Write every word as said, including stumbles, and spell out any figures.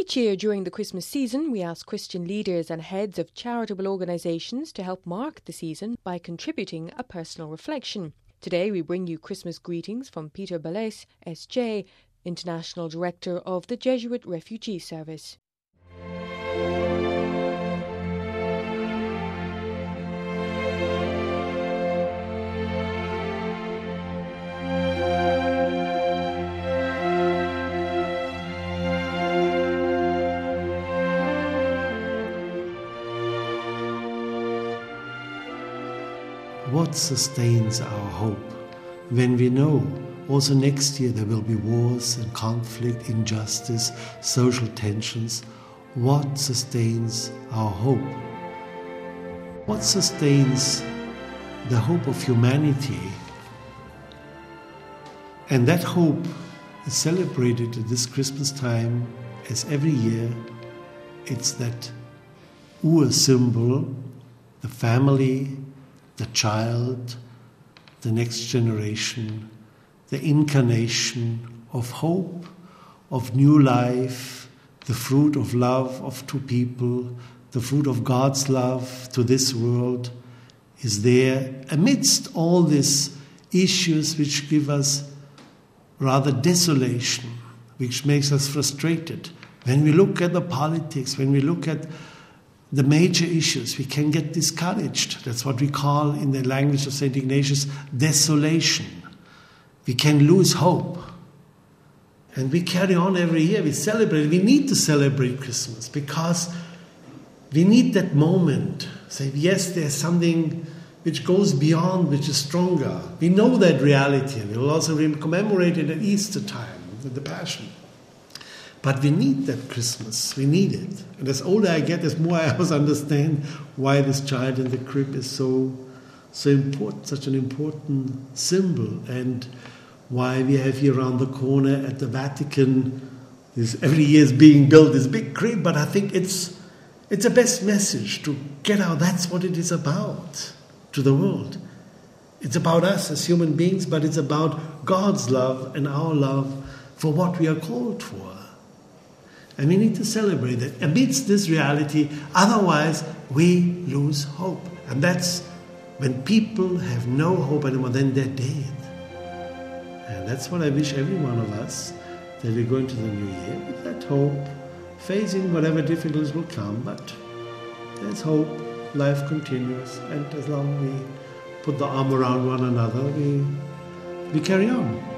Each year during the Christmas season, we ask Christian leaders and heads of charitable organisations to help mark the season by contributing a personal reflection. Today we bring you Christmas greetings from Peter Balès, S J, International Director of the Jesuit Refugee Service. What sustains our hope when we know also next year there will be wars and conflict, injustice, social tensions? What sustains our hope? What sustains the hope of humanity? And that hope is celebrated at this Christmas time as every year. It's that Ur symbol, the family, the child, the next generation, the incarnation of hope, of new life, the fruit of love of two people, the fruit of God's love to this world is there amidst all these issues which give us rather desolation, which makes us frustrated. When we look at the politics, when we look at the major issues, we can get discouraged. That's what we call in the language of Saint Ignatius desolation. We can lose hope. And we carry on every year. We celebrate. We need to celebrate Christmas because we need that moment. Say, yes, there's something which goes beyond, which is stronger. We know that reality, and we'll also commemorate it at Easter time with the Passion. But we need that Christmas. We need it. And as older I get, as more I also understand why this child in the crib is so, so important, such an important symbol, and why we have here around the corner at the Vatican, this every year is being built this big crib. But I think it's it's a best message to get out. That's what it is about to the world. It's about us as human beings, but it's about God's love and our love for what we are called for. And we need to celebrate that amidst this reality, otherwise we lose hope. And that's when people have no hope anymore, then they're dead. And that's what I wish every one of us, that we go into the new year with that hope, facing whatever difficulties will come, but there's hope, life continues, and as long as we put the arm around one another, we, we carry on.